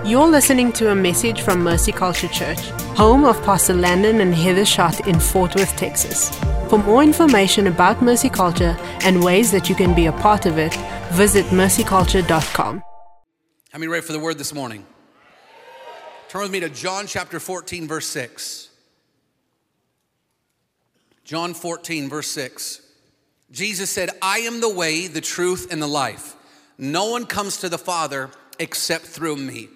You're listening to a message from Mercy Culture Church, home of Pastor Landon and Heather Schott in Fort Worth, Texas. For more information about Mercy Culture and ways that you can be a part of it, visit mercyculture.com. How many ready for the word this morning? Turn with me to John chapter 14, verse 6. John 14, verse 6. Jesus said, I am the way, the truth, and the life. No one comes to the Father except through me.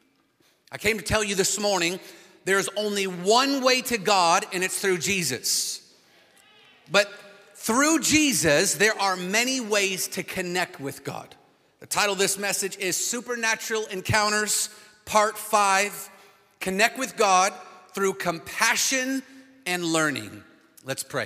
I came to tell you this morning, there's only one way to God, and it's through Jesus. But through Jesus, there are many ways to connect with God. The title of this message is Supernatural Encounters, Part 5, Connect with God Through Compassion and Learning. Let's pray.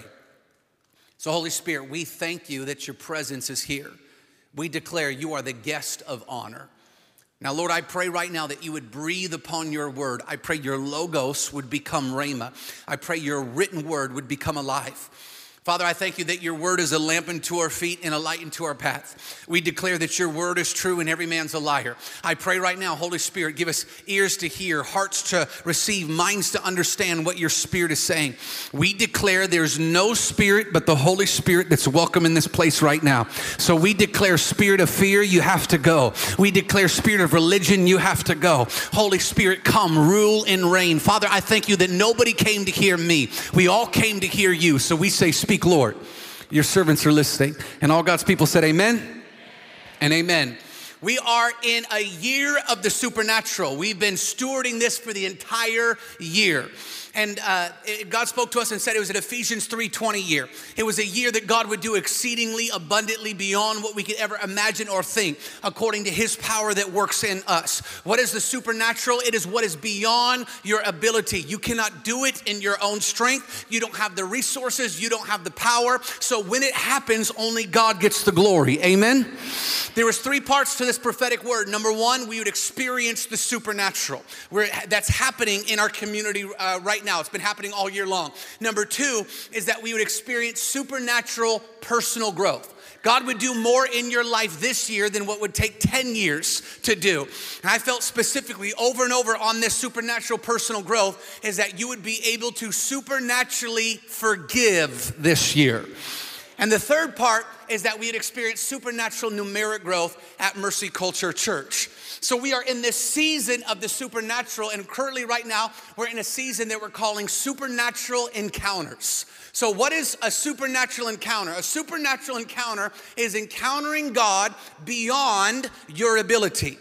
So Holy Spirit, we thank you that your presence is here. We declare you are the guest of honor. Now, Lord, I pray right now that you would breathe upon your word. I pray your logos would become rhema. I pray your written word would become alive. Father, I thank you that your word is a lamp unto our feet and a light unto our path. We declare that your word is true and every man's a liar. I pray right now, Holy Spirit, give us ears to hear, hearts to receive, minds to understand what your spirit is saying. We declare there's no spirit but the Holy Spirit that's welcome in this place right now. So we declare spirit of fear, you have to go. We declare spirit of religion, you have to go. Holy Spirit, come, rule and reign. Father, I thank you that nobody came to hear me. We all came to hear you. So we say, speak, Lord. Your servants are listening. And all God's people said amen and amen. We are in a year of the supernatural. We've been stewarding this for the entire year. And God spoke to us and said it was an Ephesians 3:20 year. It was a year that God would do exceedingly abundantly beyond what we could ever imagine or think, according to his power that works in us. What is the supernatural? It is what is beyond your ability. You cannot do it in your own strength. You don't have the resources. You don't have the power. So when it happens, only God gets the glory. Amen? There was 3 parts to this prophetic word. Number 1, we would experience the supernatural. That's happening in our community right now. It's been happening all year long. Number 2 is that we would experience supernatural personal growth. God would do more in your life this year than what would take 10 years to do. And I felt specifically over and over on this supernatural personal growth is that you would be able to supernaturally forgive this year. And the third part is that we'd experience supernatural numeric growth at Mercy Culture Church. So we are in this season of the supernatural, and currently right now, we're in a season that we're calling supernatural encounters. So what is a supernatural encounter? A supernatural encounter is encountering God beyond your ability.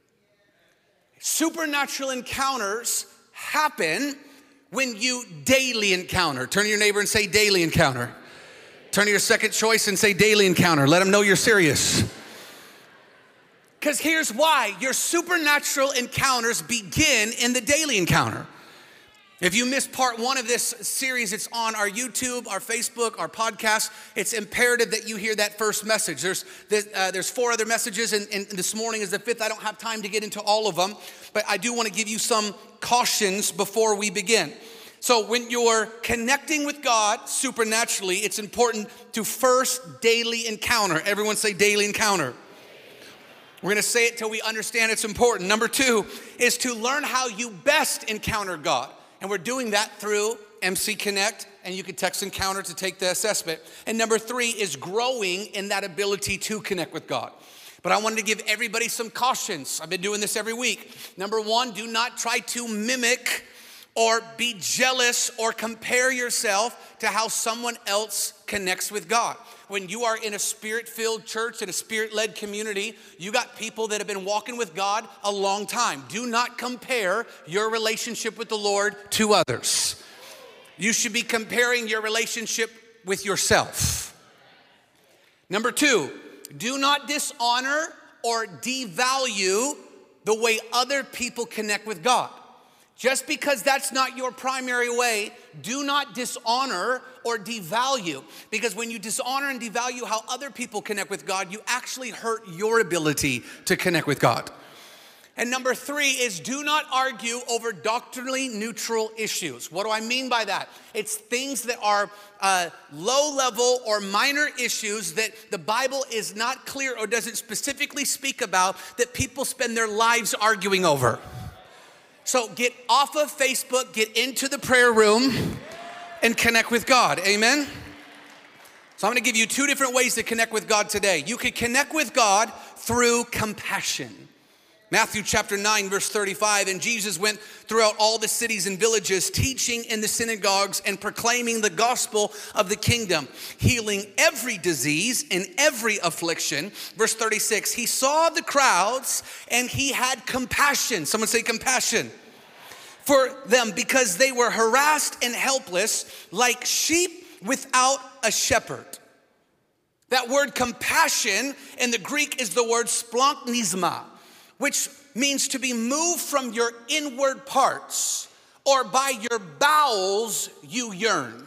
Supernatural encounters happen when you daily encounter. Turn to your neighbor and say daily encounter. Turn to your second choice and say daily encounter. Let them know you're serious. Because here's why. Your supernatural encounters begin in the daily encounter. If you missed part 1 of this series, it's on our YouTube, our Facebook, our podcast. It's imperative that you hear that first message. There's 4 other messages, and this morning is the 5th. I don't have time to get into all of them, but I do want to give you some cautions before we begin. So when you're connecting with God supernaturally, it's important to first daily encounter. Everyone say daily encounter. We're going to say it till we understand it's important. Number 2 is to learn how you best encounter God. And we're doing that through MC Connect, and you can text encounter to take the assessment. And number 3 is growing in that ability to connect with God. But I wanted to give everybody some cautions. I've been doing this every week. Number 1, do not try to mimic or be jealous or compare yourself to how someone else connects with God. When you are in a spirit-filled church, in a spirit-led community, you got people that have been walking with God a long time. Do not compare your relationship with the Lord to others. You should be comparing your relationship with yourself. Number 2, do not dishonor or devalue the way other people connect with God. Just because that's not your primary way, do not dishonor or devalue. Because when you dishonor and devalue how other people connect with God, you actually hurt your ability to connect with God. And number 3 is do not argue over doctrinally neutral issues. What do I mean by that? It's things that are low level or minor issues that the Bible is not clear or doesn't specifically speak about that people spend their lives arguing over. So get off of Facebook, get into the prayer room and connect with God. Amen? So I'm going to give you 2 different ways to connect with God today. You can connect with God through compassion. Matthew chapter 9, verse 35, and Jesus went throughout all the cities and villages, teaching in the synagogues and proclaiming the gospel of the kingdom, healing every disease and every affliction. Verse 36, he saw the crowds and he had compassion. Someone say compassion. For them, because they were harassed and helpless like sheep without a shepherd. That word compassion in the Greek is the word splanchnizma, which means to be moved from your inward parts, or by your bowels you yearn.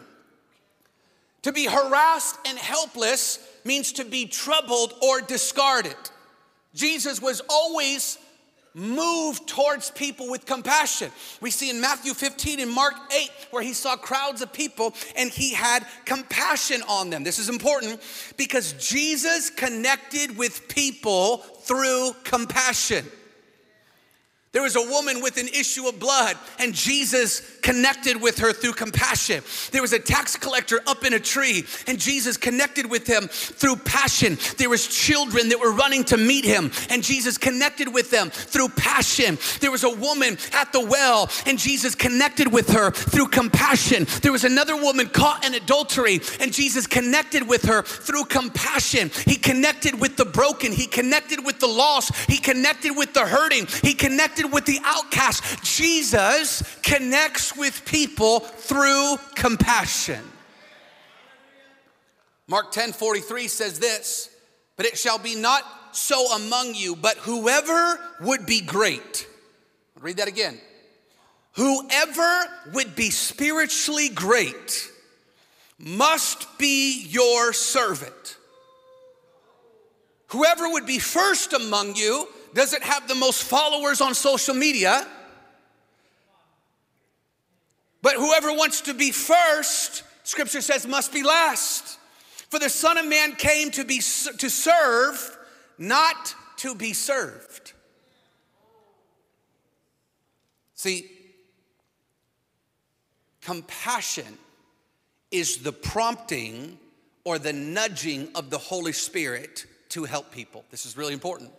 To be harassed and helpless means to be troubled or discarded. Jesus was always moved towards people with compassion. We see in Matthew 15 and Mark 8 where he saw crowds of people and he had compassion on them. This is important because Jesus connected with people through compassion. There was a woman with an issue of blood, and Jesus connected with her through compassion. There was a tax collector up in a tree, and Jesus connected with him through passion. There was children that were running to meet him, and Jesus connected with them through passion. There was a woman at the well, and Jesus connected with her through compassion. There was another woman caught in adultery, and Jesus connected with her through compassion. He connected with the broken. He connected with the lost. He connected with the hurting. He connected with the outcast. Jesus connects with people through compassion. Mark 10:43 says this, but it shall be not so among you, but whoever would be great. I'll read that again. Whoever would be spiritually great must be your servant. Whoever would be first among you doesn't have the most followers on social media, but whoever wants to be first, Scripture says, must be last. For the Son of Man came to serve, not to be served. See, compassion is the prompting or the nudging of the Holy Spirit to help people. This is really important.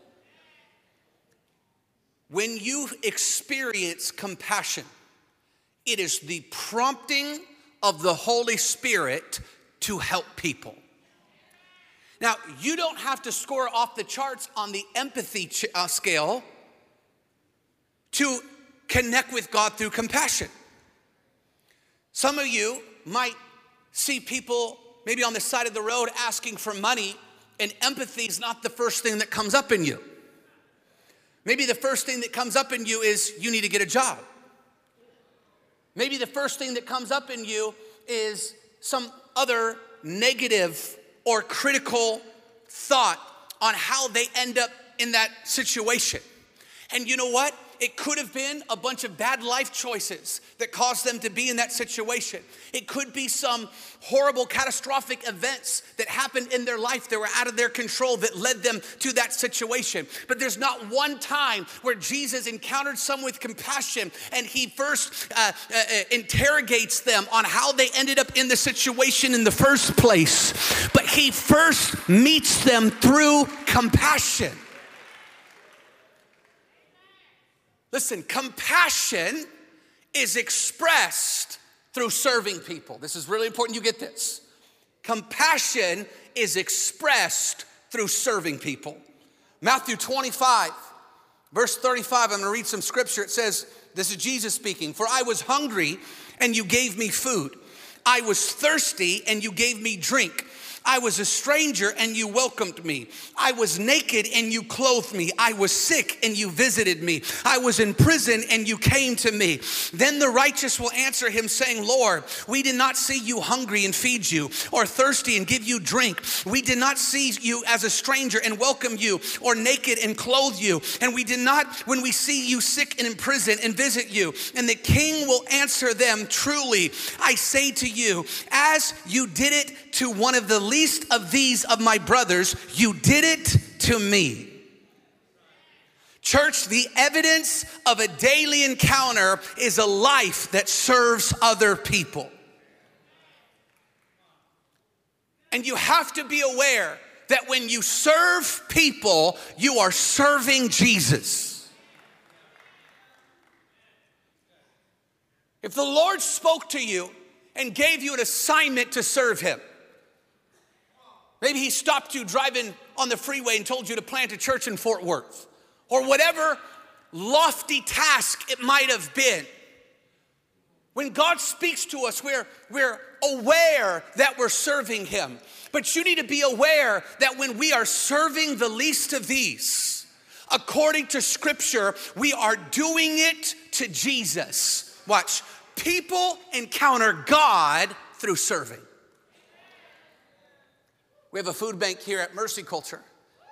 When you experience compassion, it is the prompting of the Holy Spirit to help people. Now, you don't have to score off the charts on the empathy scale to connect with God through compassion. Some of you might see people maybe on the side of the road asking for money, and empathy is not the first thing that comes up in you. Maybe the first thing that comes up in you is you need to get a job. Maybe the first thing that comes up in you is some other negative or critical thought on how they end up in that situation. And you know what? It could have been a bunch of bad life choices that caused them to be in that situation. It could be some horrible, catastrophic events that happened in their life that were out of their control that led them to that situation. But there's not one time where Jesus encountered someone with compassion and he first interrogates them on how they ended up in the situation in the first place. But he first meets them through compassion. Listen, compassion is expressed through serving people. This is really important you get this. Compassion is expressed through serving people. Matthew 25, verse 35, I'm gonna read some scripture. It says, this is Jesus speaking, for I was hungry and you gave me food. I was thirsty and you gave me drink. I was a stranger and you welcomed me. I was naked and you clothed me. I was sick and you visited me. I was in prison and you came to me. Then the righteous will answer him saying, Lord, we did not see you hungry and feed you, or thirsty and give you drink. We did not see you as a stranger and welcome you, or naked and clothe you. And we did not when we see you sick and in prison and visit you. And the king will answer them, truly, I say to you, as you did it to one of the least of these of my brothers, you did it to me. Church, the evidence of a daily encounter is a life that serves other people. And you have to be aware that when you serve people, you are serving Jesus. If the Lord spoke to you and gave you an assignment to serve him, maybe he stopped you driving on the freeway and told you to plant a church in Fort Worth, or whatever lofty task it might have been. When God speaks to us, we're aware that we're serving him. But you need to be aware that when we are serving the least of these, according to Scripture, we are doing it to Jesus. Watch, people encounter God through serving. We have a food bank here at Mercy Culture.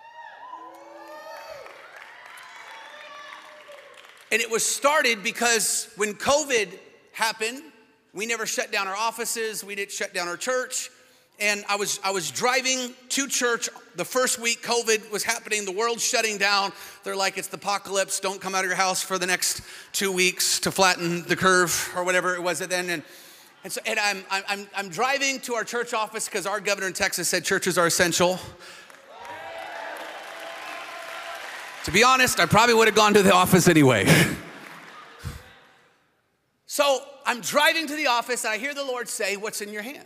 And it was started because when COVID happened, we never shut down our offices, we didn't shut down our church. And I was driving to church the first week COVID was happening, the world's shutting down. They're like, it's the apocalypse, don't come out of your house for the next 2 weeks to flatten the curve or whatever it was then. And I'm driving to our church office because our governor in Texas said churches are essential. To be honest, I probably would have gone to the office anyway. So I'm driving to the office and I hear the Lord say, what's in your hand?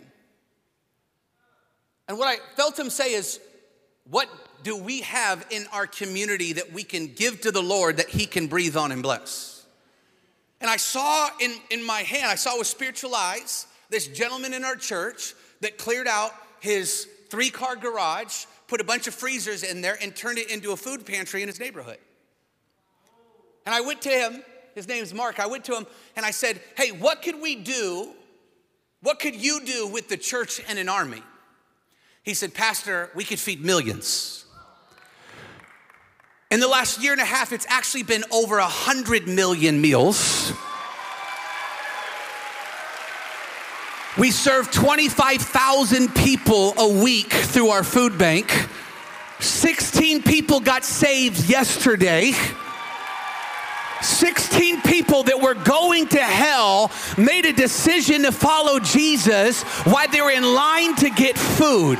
And what I felt him say is, what do we have in our community that we can give to the Lord that he can breathe on and bless? And I saw in my hand, I saw with spiritual eyes, this gentleman in our church that cleared out his 3-car garage, put a bunch of freezers in there and turned it into a food pantry in his neighborhood. And I went to him, his name's Mark, I went to him and I said, hey, what could we do? What could you do with the church and an army? He said, Pastor, we could feed millions. In the last year and a half, it's actually been over 100 million meals. We serve 25,000 people a week through our food bank. 16 people got saved yesterday. 16 people that were going to hell made a decision to follow Jesus while they were in line to get food.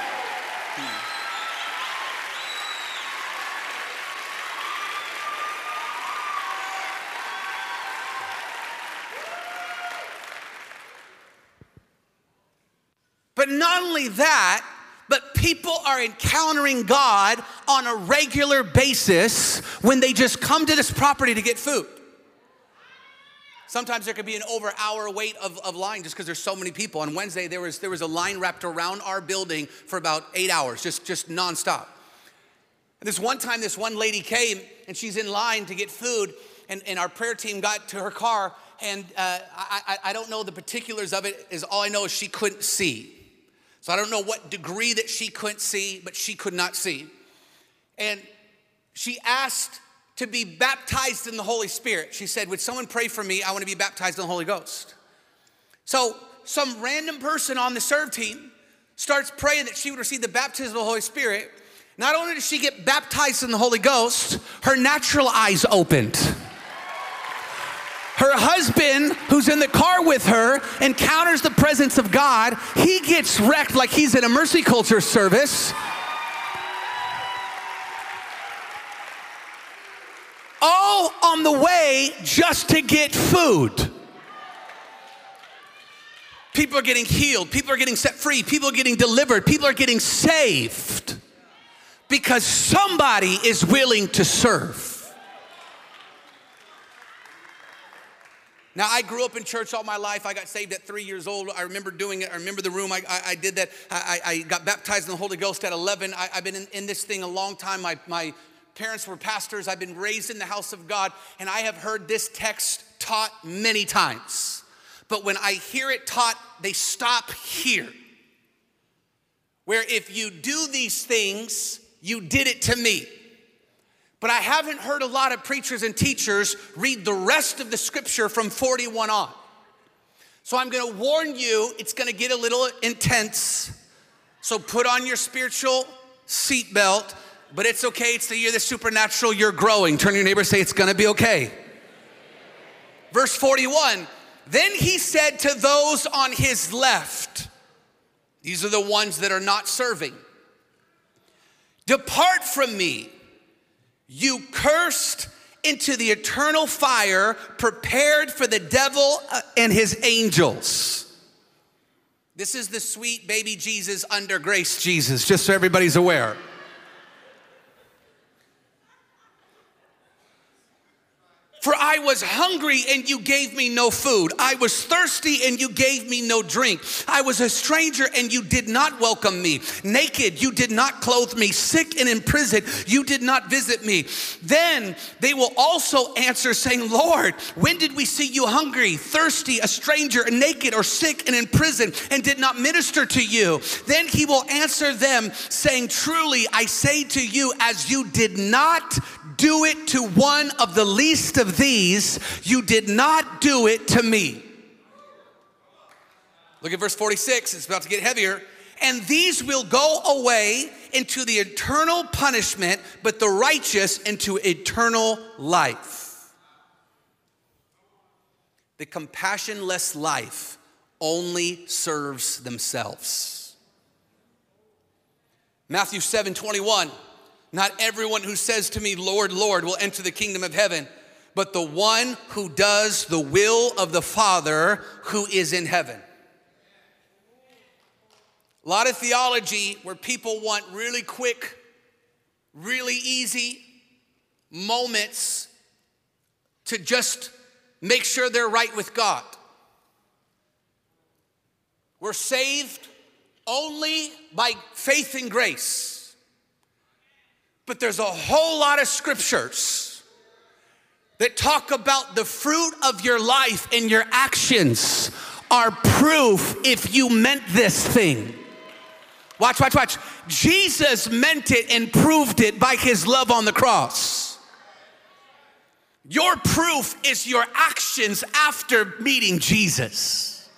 But not only that, but people are encountering God on a regular basis when they just come to this property to get food. Sometimes there could be an over-hour wait of line just because there's so many people. On Wednesday, there was a line wrapped around our building for about 8 hours, just nonstop. And this one time, this one lady came, and she's in line to get food, and our prayer team got to her car, and I don't know the particulars of it. All I know is she couldn't see. So I don't know what degree that she couldn't see, but she could not see. And she asked to be baptized in the Holy Spirit. She said, would someone pray for me? I want to be baptized in the Holy Ghost. So some random person on the serve team starts praying that she would receive the baptism of the Holy Spirit. Not only did she get baptized in the Holy Ghost, her natural eyes opened. Her husband, who's in the car with her, encounters the presence of God. He gets wrecked like he's in a Mercy Culture service. All on the way just to get food. People are getting healed. People are getting set free. People are getting delivered. People are getting saved because somebody is willing to serve. Now, I grew up in church all my life. I got saved at 3 years old. I remember doing it. I remember the room. I did that. I got baptized in the Holy Ghost at 11. I've been in this thing a long time. My parents were pastors. I've been raised in the house of God, and I have heard this text taught many times. But when I hear it taught, they stop here. Where if you do these things, you did it to me. But I haven't heard a lot of preachers and teachers read the rest of the scripture from 41 on. So I'm gonna warn you, it's gonna get a little intense. So put on your spiritual seatbelt, but it's okay, it's the year of the supernatural, you're growing. Turn to your neighbor and say, it's gonna be okay. Verse 41, then he said to those on his left, these are the ones that are not serving, depart from me, you cursed, into the eternal fire prepared for the devil and his angels. This is the sweet baby Jesus under grace Jesus, just so everybody's aware. For I was hungry and you gave me no food. I was thirsty and you gave me no drink. I was a stranger and you did not welcome me. Naked, you did not clothe me. Sick and in prison, you did not visit me. Then they will also answer saying, Lord, when did we see you hungry, thirsty, a stranger, naked, or sick and in prison and did not minister to you? Then he will answer them saying, truly, I say to you, as you did not do it to one of the least of these, you did not do it to me. Look at verse 46, it's about to get heavier. And these will go away into the eternal punishment, but the righteous into eternal life. The compassionless life only serves themselves. Matthew 7:21. Not everyone who says to me, Lord, Lord, will enter the kingdom of heaven, but the one who does the will of the Father who is in heaven. A lot of theology where people want really quick, really easy moments to just make sure they're right with God. We're saved only by faith and grace. But there's a whole lot of scriptures that talk about the fruit of your life and your actions are proof if you meant this thing. Watch, watch, watch. Jesus meant it and proved it by his love on the cross. Your proof is your actions after meeting Jesus.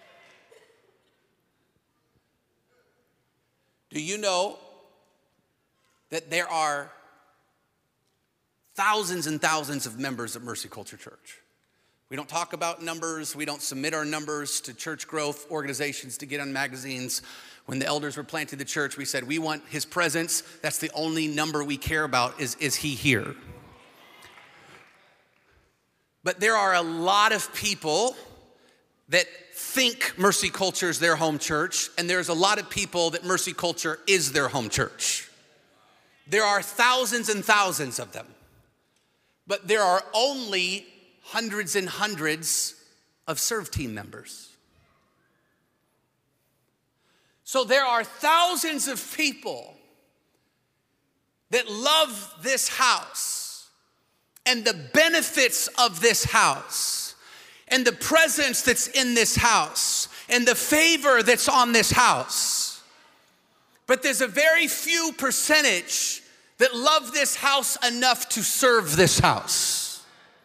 Do you know that there are thousands and thousands of members of Mercy Culture Church? We don't talk about numbers. We don't submit our numbers to church growth organizations to get on magazines. When the elders were planting the church, we said, we want his presence. That's the only number we care about is he here? But there are a lot of people that think Mercy Culture is their home church, and there's a lot of people that Mercy Culture is their home church. There are thousands and thousands of them, but there are only hundreds and hundreds of serve team members. So there are thousands of people that love this house and the benefits of this house and the presence that's in this house and the favor that's on this house. But there's a very few percentage that love this house enough to serve this house.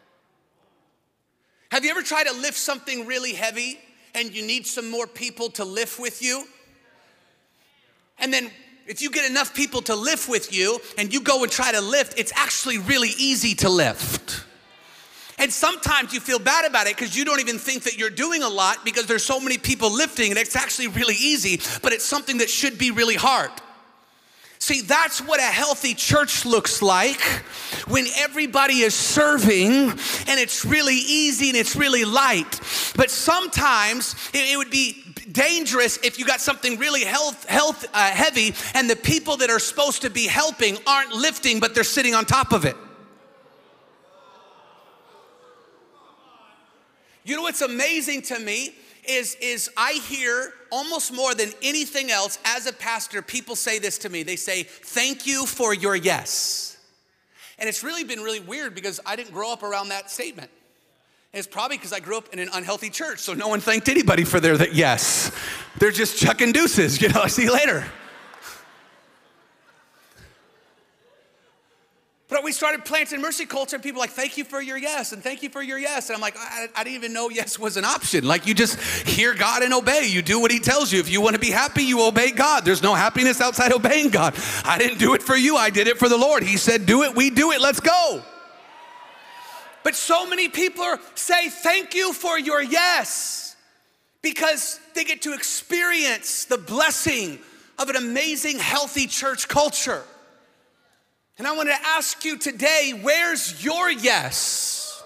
Have you ever tried to lift something really heavy and you need some more people to lift with you? And then if you get enough people to lift with you and you go and try to lift, it's actually really easy to lift. And sometimes you feel bad about it because you don't even think that you're doing a lot because there's so many people lifting and it's actually really easy, but it's something that should be really hard. See, that's what a healthy church looks like when everybody is serving and it's really easy and it's really light. But sometimes it would be dangerous if you got something really heavy and the people that are supposed to be helping aren't lifting, but they're sitting on top of it. You know what's amazing to me is I hear almost more than anything else as a pastor, people say this to me. They say, thank you for your yes. And it's really been really weird because I didn't grow up around that statement. And it's probably because I grew up in an unhealthy church, so no one thanked anybody for their yes. They're just chucking deuces, see you later. But we started planting Mercy Culture, and people were like, thank you for your yes, and thank you for your yes. And I'm like, I didn't even know yes was an option. Like, you just hear God and obey. You do what he tells you. If you want to be happy, you obey God. There's no happiness outside obeying God. I didn't do it for you. I did it for the Lord. He said, do it. We do it. Let's go. But so many people say, thank you for your yes, because they get to experience the blessing of an amazing, healthy church culture. And I want to ask you today, where's your yes?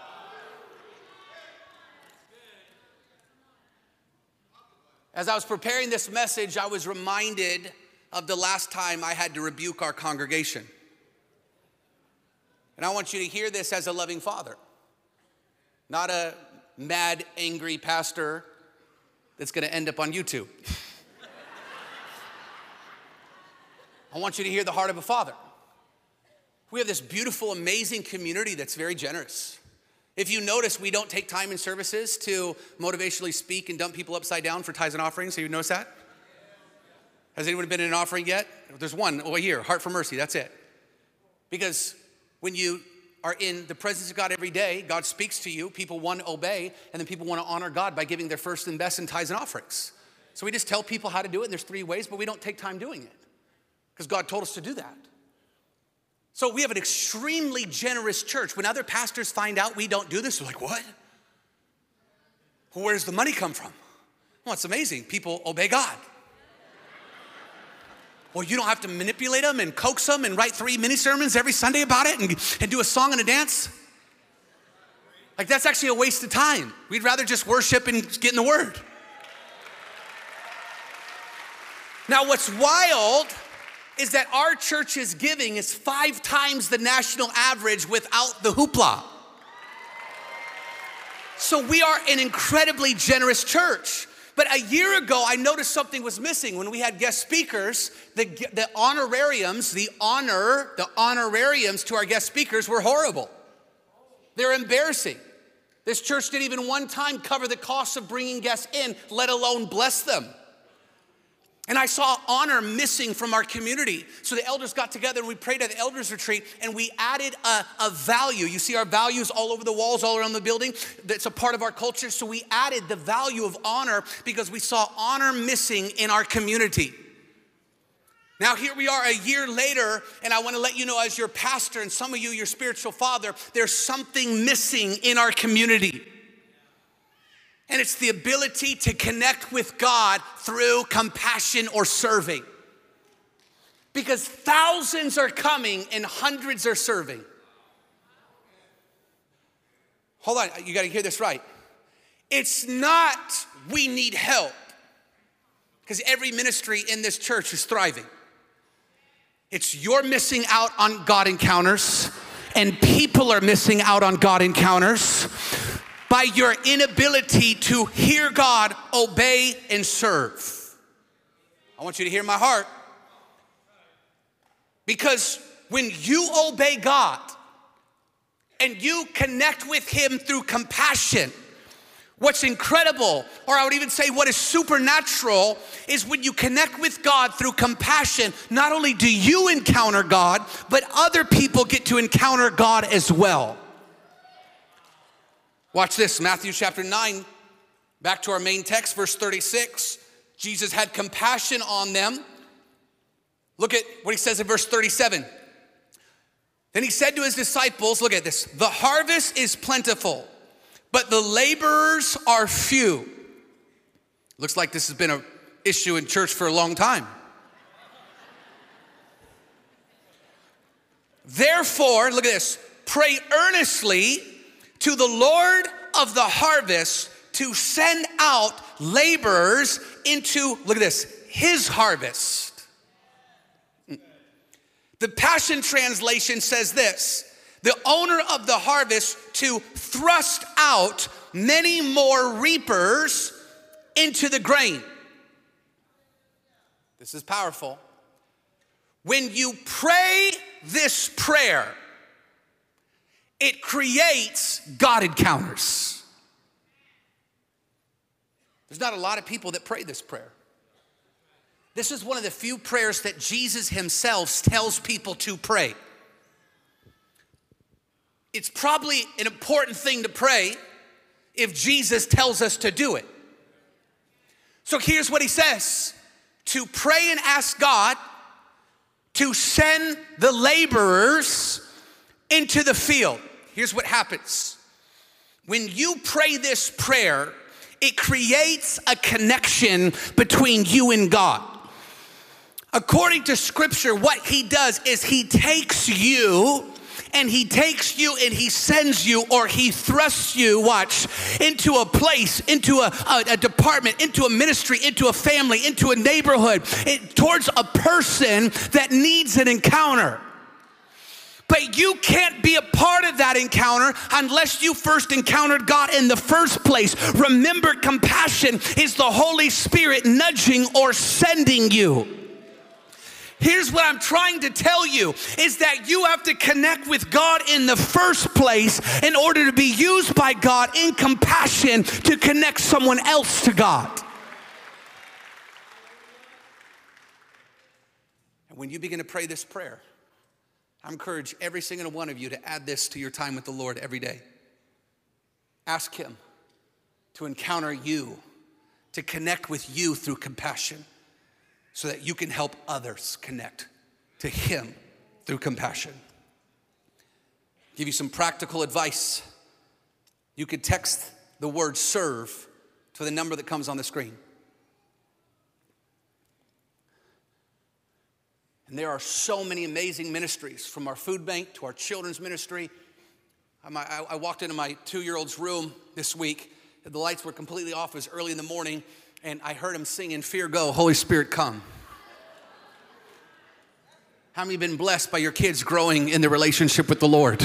As I was preparing this message, I was reminded of the last time I had to rebuke our congregation. And I want you to hear this as a loving father, not a mad, angry pastor that's going to end up on YouTube. I want you to hear the heart of a father. We have this beautiful, amazing community that's very generous. If you notice, we don't take time in services to motivationally speak and dump people upside down for tithes and offerings. Have you noticed that? Has anyone been in an offering yet? There's one over here, Heart for Mercy, that's it. Because when you are in the presence of God every day, God speaks to you, people want to obey, and then people want to honor God by giving their first and best in tithes and offerings. So we just tell people how to do it, and there's 3 ways, but we don't take time doing it because God told us to do that. So we have an extremely generous church. When other pastors find out we don't do this, they're like, what? Well, where does the money come from? Well, it's amazing. People obey God. Well, you don't have to manipulate them and coax them and write 3 mini sermons every Sunday about it and do a song and a dance. Like, that's actually a waste of time. We'd rather just worship and get in the Word. Now, what's wild is that our church's giving is 5 times the national average without the hoopla. So we are an incredibly generous church. But a year ago, I noticed something was missing. When we had guest speakers, the honorariums to our guest speakers were horrible. They're embarrassing. This church didn't even one time cover the cost of bringing guests in, let alone bless them. And I saw honor missing from our community. So the elders got together and we prayed at the elders retreat and we added a value. You see our values all over the walls, all around the building. That's a part of our culture. So we added the value of honor because we saw honor missing in our community. Now here we are a year later, and I want to let you know as your pastor and some of you, your spiritual father, there's something missing in our community. And it's the ability to connect with God through compassion or serving. Because thousands are coming and hundreds are serving. Hold on, you got to hear this right. It's not we need help. Because every ministry in this church is thriving. It's you're missing out on God encounters, and people are missing out on God encounters by your inability to hear God, obey, and serve. I want you to hear my heart. Because when you obey God and you connect with Him through compassion, what's incredible, or I would even say what is supernatural, is when you connect with God through compassion, not only do you encounter God, but other people get to encounter God as well. Watch this, Matthew chapter 9, back to our main text, verse 36. Jesus had compassion on them. Look at what he says in verse 37. Then he said to his disciples, look at this, the harvest is plentiful, but the laborers are few. Looks like this has been an issue in church for a long time. Therefore, look at this, pray earnestly to the Lord of the harvest to send out laborers into, look at this, his harvest. The Passion Translation says this, the owner of the harvest, to thrust out many more reapers into the grain. This is powerful. When you pray this prayer, it creates God encounters. There's not a lot of people that pray this prayer. This is one of the few prayers that Jesus himself tells people to pray. It's probably an important thing to pray if Jesus tells us to do it. So here's what he says: to pray and ask God to send the laborers into the field. Here's what happens. When you pray this prayer, it creates a connection between you and God. According to scripture, what he does is he takes you and he sends you, or he thrusts you, watch, into a place, into a department, into a ministry, into a family, into a neighborhood, towards a person that needs an encounter. But you can't be a part of that encounter unless you first encountered God in the first place. Remember, compassion is the Holy Spirit nudging or sending you. Here's what I'm trying to tell you, is that you have to connect with God in the first place in order to be used by God in compassion to connect someone else to God. And when you begin to pray this prayer, I encourage every single one of you to add this to your time with the Lord every day. Ask him to encounter you, to connect with you through compassion, so that you can help others connect to him through compassion. Give you some practical advice. You could text the word serve to the number that comes on the screen. And there are so many amazing ministries, from our food bank to our children's ministry. I walked into my 2-year-old's room this week. The lights were completely off. It was early in the morning, and I heard him singing, "Fear Go, Holy Spirit Come." How many have been blessed by your kids growing in their relationship with the Lord?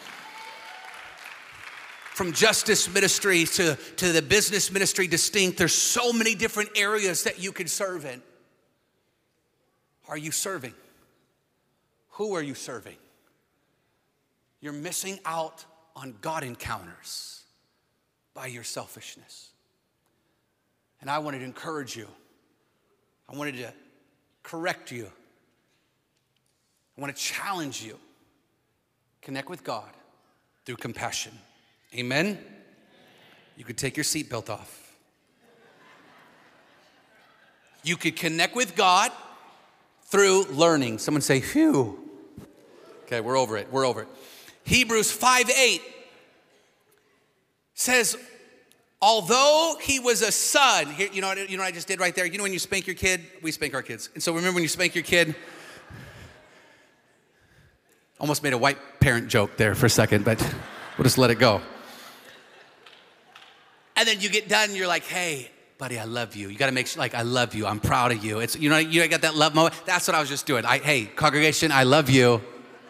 From justice ministry to the business ministry distinct, there's so many different areas that you can serve in. Are you serving? Who are you serving? You're missing out on God encounters by your selfishness. And I wanted to encourage you. I wanted to correct you. I want to challenge you. Connect with God through compassion. Amen? You could take your seatbelt off. You could connect with God through learning. Someone say, phew. Okay, we're over it. We're over it. Hebrews 5:8 says, although he was a son, here, you know what I just did right there? You know when you spank your kid? We spank our kids. And so remember when you spank your kid? Almost made a white parent joke there for a second, but we'll just let it go. And then you get done and you're like, hey, buddy, I love you. You got to make sure, like, I love you. I'm proud of you. It's, you got that love moment. That's what I was just doing. Hey, congregation, I love you.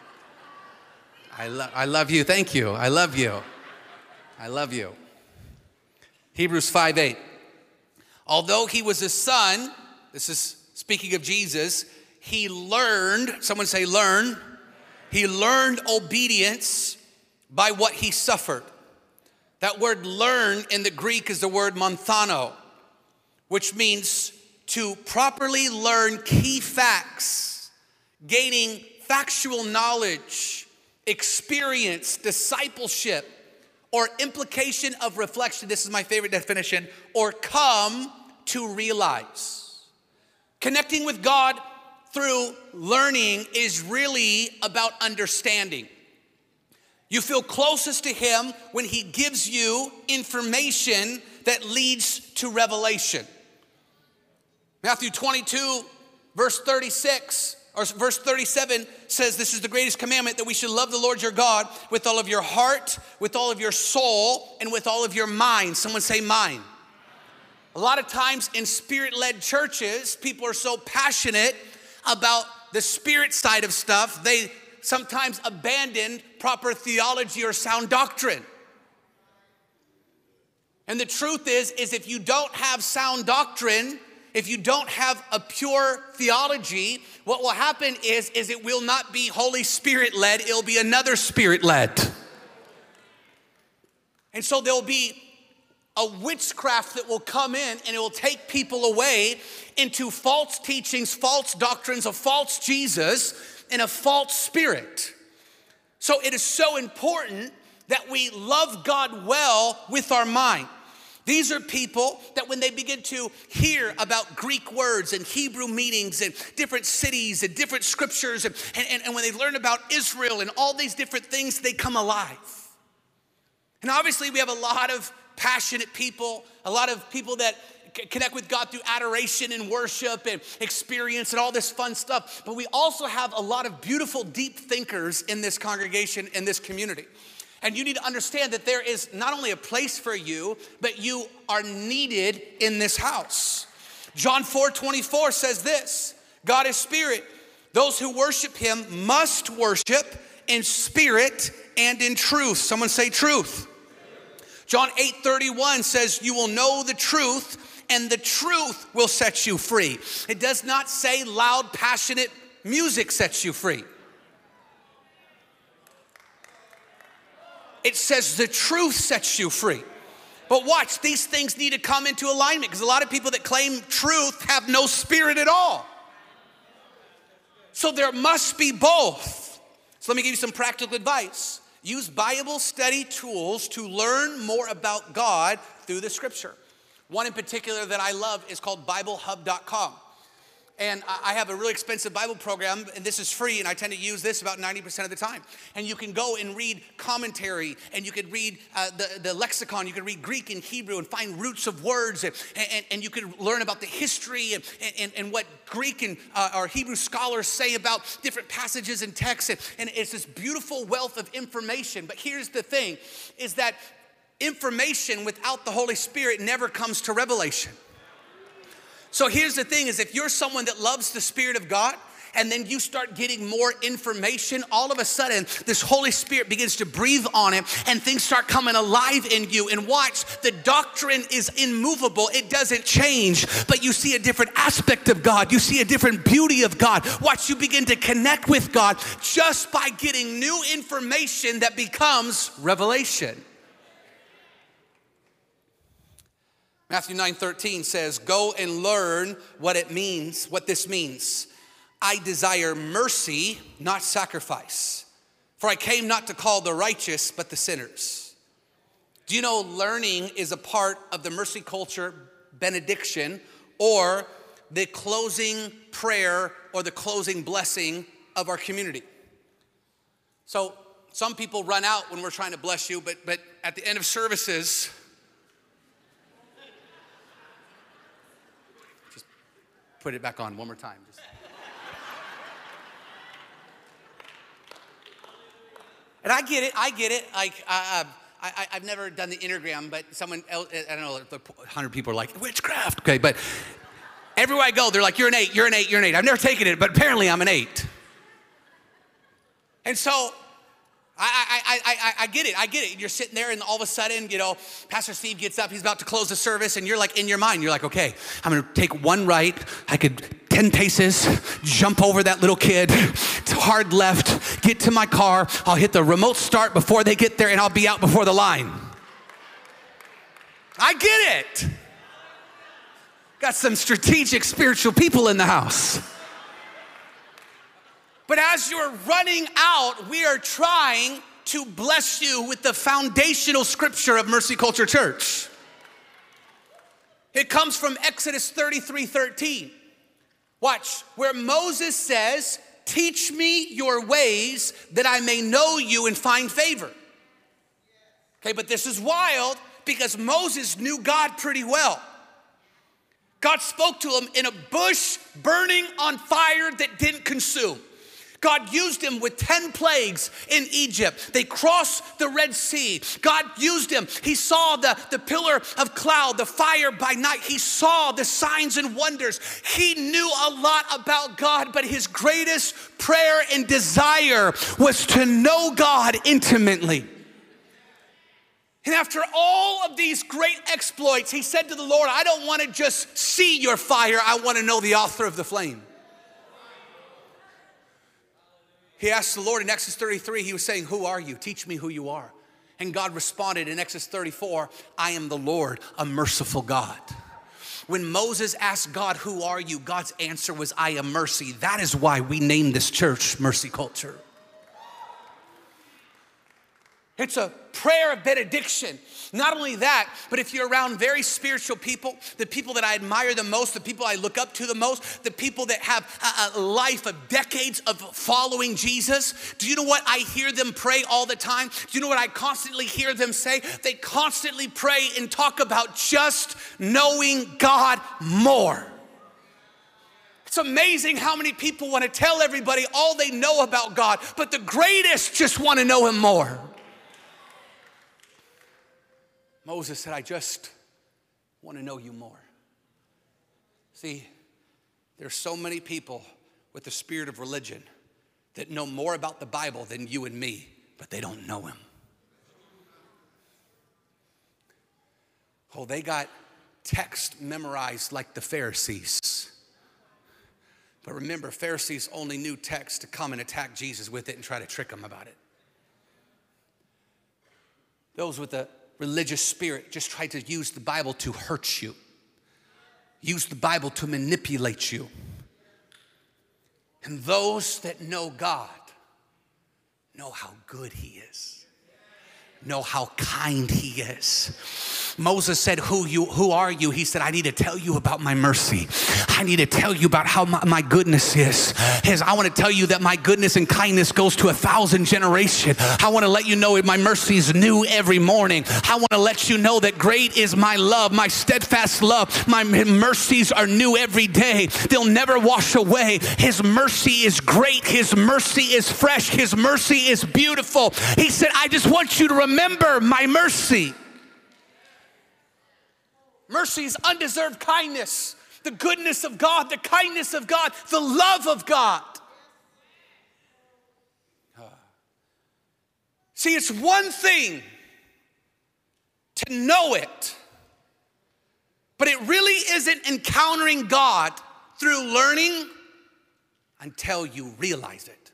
I love you. Thank you. I love you. I love you. Hebrews 5:8. Although he was a son, this is speaking of Jesus, he learned, someone say learn. He learned obedience by what he suffered. That word learn in the Greek is the word manthano, which means to properly learn key facts, gaining factual knowledge, experience, discipleship, or implication of reflection. This is my favorite definition, or come to realize. Connecting with God through learning is really about understanding. You feel closest to him when he gives you information that leads to revelation. Matthew 22, verse 36, or verse 37 says, this is the greatest commandment, that we should love the Lord your God with all of your heart, with all of your soul, and with all of your mind. Someone say mind. A lot of times in spirit-led churches, people are so passionate about the spirit side of stuff, they sometimes abandoned proper theology or sound doctrine. And the truth is if you don't have sound doctrine, if you don't have a pure theology, what will happen is it will not be Holy Spirit led, it'll be another spirit led. And so there'll be a witchcraft that will come in and it will take people away into false teachings, false doctrines, a false Jesus, and a false spirit. So it is so important that we love God well with our mind. These are people that when they begin to hear about Greek words and Hebrew meanings and different cities and different scriptures, and when they learn about Israel and all these different things, they come alive. And obviously we have a lot of passionate people, a lot of people that connect with God through adoration and worship and experience and all this fun stuff. But we also have a lot of beautiful, deep thinkers in this congregation, in this community. And you need to understand that there is not only a place for you, but you are needed in this house. John 4:24 says this, God is spirit. Those who worship him must worship in spirit and in truth. Someone say truth. John 8:31 says, you will know the truth and the truth will set you free. It does not say loud, passionate music sets you free. It says the truth sets you free. But watch, these things need to come into alignment because a lot of people that claim truth have no spirit at all. So there must be both. So let me give you some practical advice. Use Bible study tools to learn more about God through the scripture. One in particular that I love is called BibleHub.com. And I have a really expensive Bible program, and this is free, and I tend to use this about 90% of the time. And you can go and read commentary, and you can read the lexicon, you can read Greek and Hebrew and find roots of words, and you can learn about the history and what Greek and or Hebrew scholars say about different passages and texts, and it's this beautiful wealth of information. But here's the thing, is that information without the Holy Spirit never comes to revelation. So here's the thing, is if you're someone that loves the Spirit of God, and then you start getting more information, all of a sudden, this Holy Spirit begins to breathe on it, and things start coming alive in you. And watch, the doctrine is immovable. It doesn't change, but you see a different aspect of God. You see a different beauty of God. Watch, you begin to connect with God just by getting new information that becomes revelation. Matthew 9:13 says, go and learn what this means. I desire mercy, not sacrifice. For I came not to call the righteous, but the sinners. Do you know learning is a part of the mercy culture benediction, or the closing prayer or the closing blessing of our community? So some people run out when we're trying to bless you, but at the end of services, put it back on one more time. And I get it. Like, I've never done the Enneagram, but someone else, I don't know, 100 people are like, witchcraft. Okay, but everywhere I go, they're like, you're an 8, you're an 8, you're an 8. I've never taken it, but apparently I'm an 8. And so I get it. You're sitting there and all of a sudden, Pastor Steve gets up, he's about to close the service, and you're like, in your mind, you're like, okay, I'm gonna take one right. I could 10 paces, jump over that little kid, hard left, get to my car. I'll hit the remote start before they get there, and I'll be out before the line. I get it. Got some strategic spiritual people in the house. But as you're running out, we are trying to bless you with the foundational scripture of Mercy Culture Church. It comes from Exodus 33:13. Watch, where Moses says, teach me your ways that I may know you and find favor. Okay, but this is wild because Moses knew God pretty well. God spoke to him in a bush burning on fire that didn't consume. God used him with 10 plagues in Egypt. They crossed the Red Sea. God used him. He saw the pillar of cloud, the fire by night. He saw the signs and wonders. He knew a lot about God, but his greatest prayer and desire was to know God intimately. And after all of these great exploits, he said to the Lord, I don't want to just see your fire. I want to know the author of the flame. He asked the Lord in Exodus 33, he was saying, who are you? Teach me who you are. And God responded in Exodus 34, I am the Lord, a merciful God. When Moses asked God, who are you? God's answer was, I am mercy. That is why we named this church Mercy Culture. It's a prayer of benediction. Not only that, but if you're around very spiritual people, the people that I admire the most, the people I look up to the most, the people that have a life of decades of following Jesus, do you know what I hear them pray all the time? Do you know what I constantly hear them say? They constantly pray and talk about just knowing God more. It's amazing how many people want to tell everybody all they know about God, but the greatest just want to know him more. Moses said, I just want to know you more. See, there's so many people with the spirit of religion that know more about the Bible than you and me, but they don't know him. Oh, they got text memorized like the Pharisees. But remember, Pharisees only knew text to come and attack Jesus with it and try to trick him about it. Those with the religious spirit just try to use the Bible to hurt you, use the Bible to manipulate you. And those that know God know how good he is, know how kind he is. Moses said, who are you? He said, I need to tell you about my mercy. I need to tell you about how my goodness is. I want to tell you that my goodness and kindness goes to 1,000 generations. I want to let you know my mercy is new every morning. I want to let you know that great is my love, my steadfast love. My mercies are new every day. They'll never wash away. His mercy is great. His mercy is fresh. His mercy is beautiful. He said, I just want you to remember my mercy. Mercy is undeserved kindness, the goodness of God, the kindness of God, the love of God. See, it's one thing to know it, but it really isn't encountering God through learning until you realize it.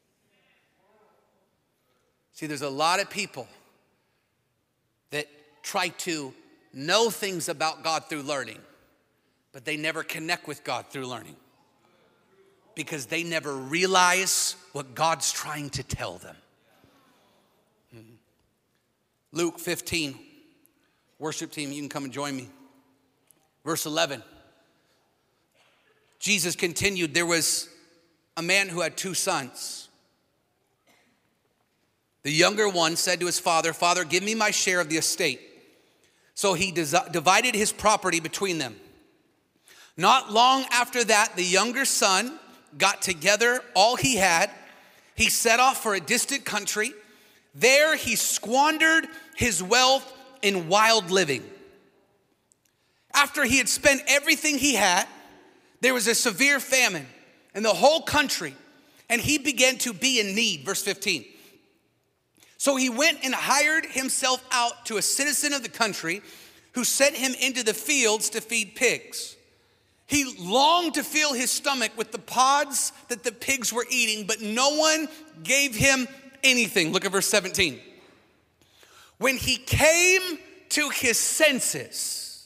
See, there's a lot of people that try to know things about God through learning, but they never connect with God through learning because they never realize what God's trying to tell them. Luke 15, worship team, you can come and join me. Verse 11, Jesus continued, there was a man who had 2 sons. The younger one said to his father, Father, give me my share of the estate. So he divided his property between them. Not long after that, the younger son got together all he had. He set off for a distant country. There he squandered his wealth in wild living. After he had spent everything he had, there was a severe famine in the whole country, and he began to be in need. Verse 15. So he went and hired himself out to a citizen of the country who sent him into the fields to feed pigs. He longed to fill his stomach with the pods that the pigs were eating, but no one gave him anything. Look at verse 17. When he came to his senses,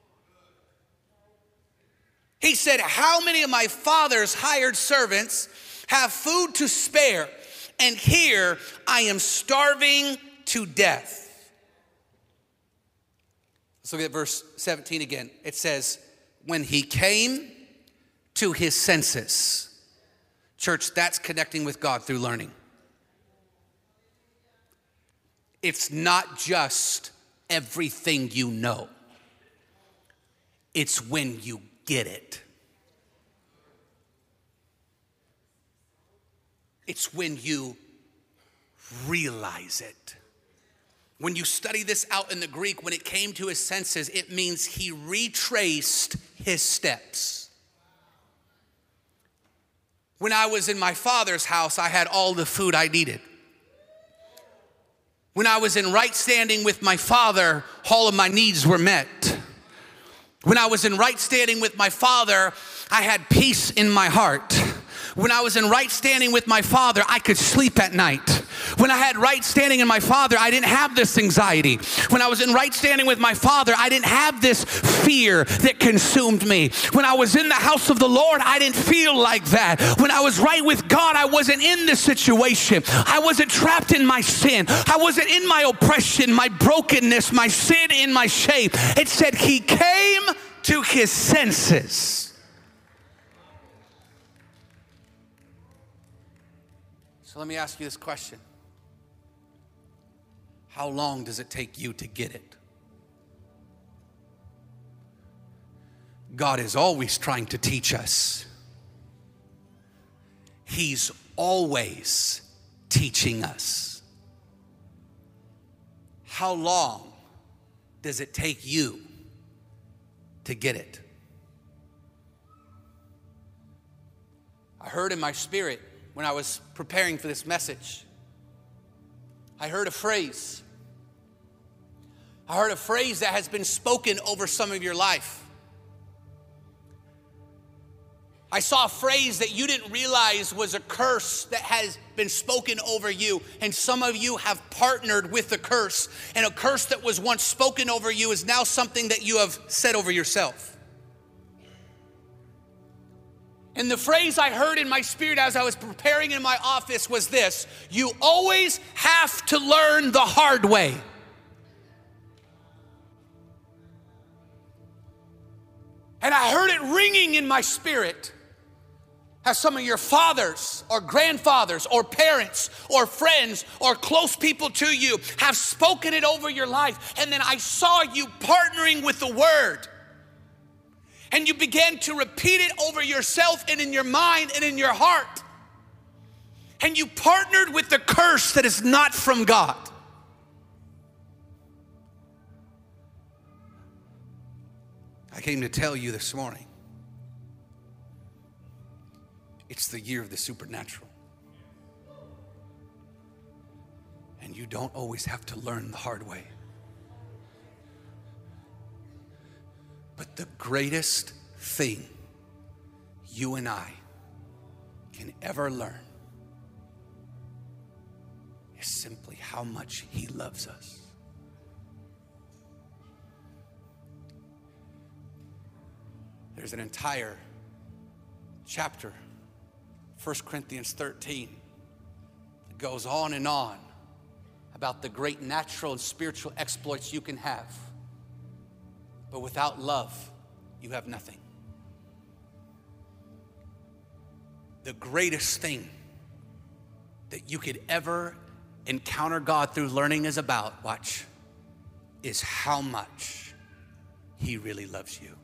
he said, how many of my father's hired servants have food to spare? And here I am starving to death. Let's look at verse 17 again. It says, when he came to his senses. Church, that's connecting with God through learning. It's not just everything you know. It's when you get it. It's when you realize it. When you study this out in the Greek, when it came to his senses, it means he retraced his steps. When I was in my father's house, I had all the food I needed. When I was in right standing with my father, all of my needs were met. When I was in right standing with my father, I had peace in my heart. When I was in right standing with my father, I could sleep at night. When I had right standing in my father, I didn't have this anxiety. When I was in right standing with my father, I didn't have this fear that consumed me. When I was in the house of the Lord, I didn't feel like that. When I was right with God, I wasn't in this situation. I wasn't trapped in my sin. I wasn't in my oppression, my brokenness, my sin, in my shame. It said he came to his senses. So let me ask you this question. How long does it take you to get it? God is always trying to teach us. He's always teaching us. How long does it take you to get it? I heard in my spirit when I was preparing for this message, I heard a phrase. I heard a phrase that has been spoken over some of your life. I saw a phrase that you didn't realize was a curse that has been spoken over you, and some of you have partnered with the curse, and a curse that was once spoken over you is now something that you have said over yourself. And the phrase I heard in my spirit as I was preparing in my office was this: you always have to learn the hard way. And I heard it ringing in my spirit as some of your fathers or grandfathers or parents or friends or close people to you have spoken it over your life. And then I saw you partnering with the word. And you began to repeat it over yourself and in your mind and in your heart. And you partnered with the curse that is not from God. I came to tell you this morning, it's the year of the supernatural. And you don't always have to learn the hard way. But the greatest thing you and I can ever learn is simply how much he loves us. There's an entire chapter, 1 Corinthians 13, that goes on and on about the great natural and spiritual exploits you can have. But without love, you have nothing. The greatest thing that you could ever encounter God through learning is about, watch, is how much he really loves you.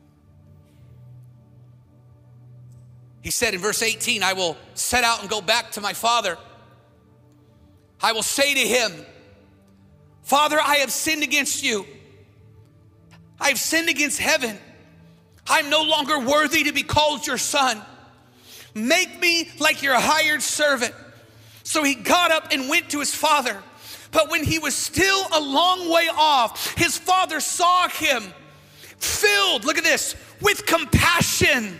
He said in verse 18, I will set out and go back to my father. I will say to him, Father, I have sinned against you. I have sinned against heaven. I'm no longer worthy to be called your son. Make me like your hired servant. So he got up and went to his father. But when he was still a long way off, his father saw him filled, look at this, with compassion.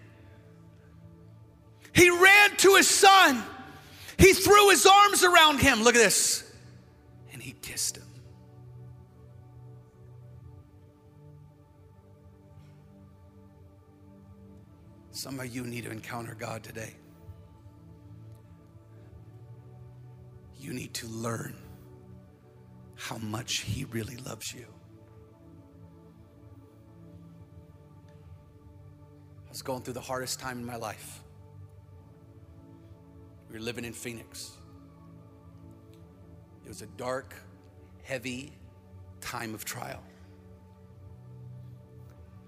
He ran to his son. He threw his arms around him. Look at this. And he kissed him. Some of you need to encounter God today. You need to learn how much he really loves you. I was going through the hardest time in my life. We were living in Phoenix. It was a dark, heavy time of trial.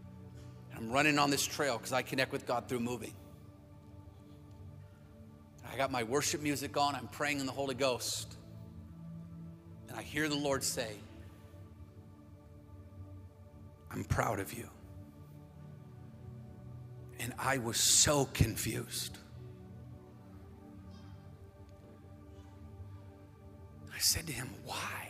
I'm running on this trail because I connect with God through moving. I I got my worship music on. I'm praying in the Holy Ghost. And I hear the Lord say, I'm proud of you. And I was so confused. I said to him, why?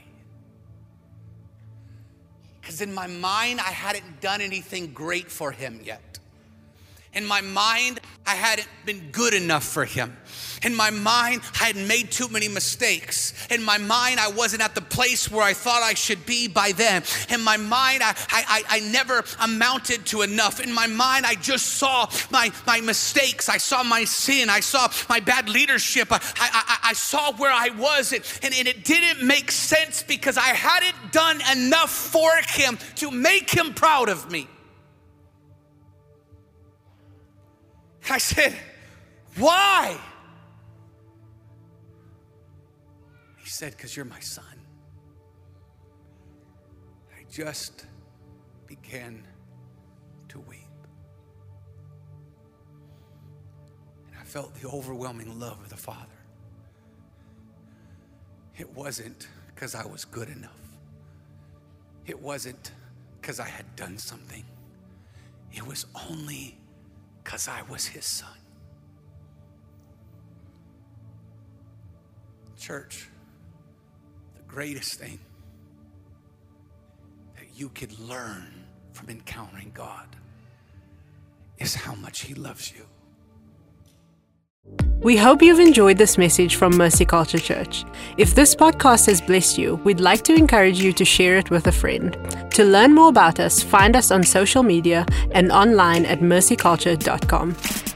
Because in my mind, I hadn't done anything great for him yet. In my mind, I hadn't been good enough for him. In my mind, I had made too many mistakes. In my mind, I wasn't at the place where I thought I should be by then. In my mind, I never amounted to enough. In my mind, I just saw my mistakes. I saw my sin. I saw my bad leadership. I saw where I was. And it didn't make sense because I hadn't done enough for him to make him proud of me. I said, why? He said, because you're my son. I just began to weep. And I felt the overwhelming love of the Father. It wasn't because I was good enough. It wasn't because I had done something. It was only because I was his son. Church, the greatest thing that you could learn from encountering God is how much he loves you. We hope you've enjoyed this message from Mercy Culture Church. If this podcast has blessed you, we'd like to encourage you to share it with a friend. To learn more about us, find us on social media and online at mercyculture.com.